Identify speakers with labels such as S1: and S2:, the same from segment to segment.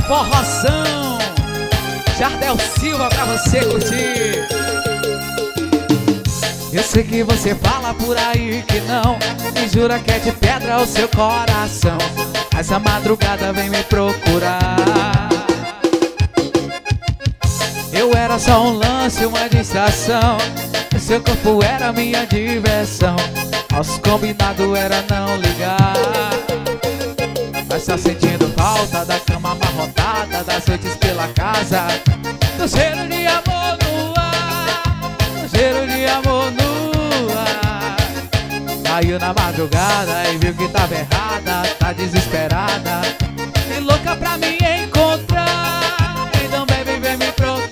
S1: forrozão. Jardel Silva pra você curtir. Eu sei que você fala por aí que não, e jura que é de pedra o seu coração. Essa madrugada vem me procurar. Eu era só um lance, uma distração. O seu corpo era minha diversão. Nosso combinado era não ligar. Mas tá sentindo falta da cama amarrotada, das noites pela casa, do cheiro de amor no ar, do cheiro de amor no ar. Caiu na madrugada e viu que tava errada, tá desesperada e louca pra me encontrar. Então baby, vem me procurar.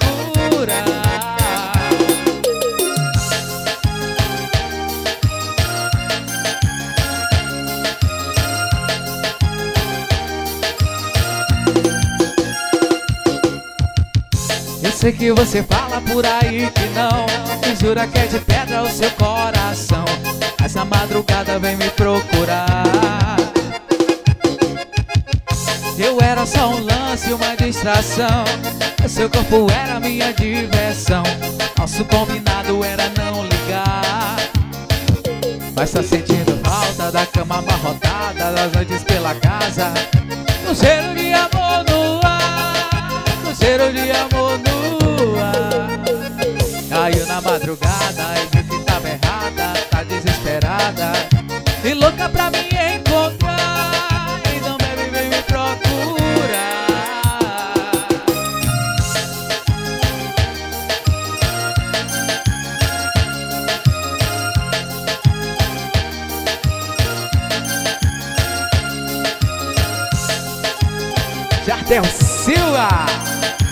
S1: Eu sei que você fala por aí que não, e jura que é de pedra o seu coração. Essa madrugada vem me procurar. Eu era só um lance, uma distração. O seu corpo era minha diversão. Nosso combinado era não ligar. Mas tá sentindo falta da cama amarrotada, das noites pela casa, do cheiro de amor no ar, do cheiro de amor no ar. Caiu na madrugada e viu que tava errada, tá desesperada e louca pra me encontrar. Então baby, vem me procurar. Jardel Silva.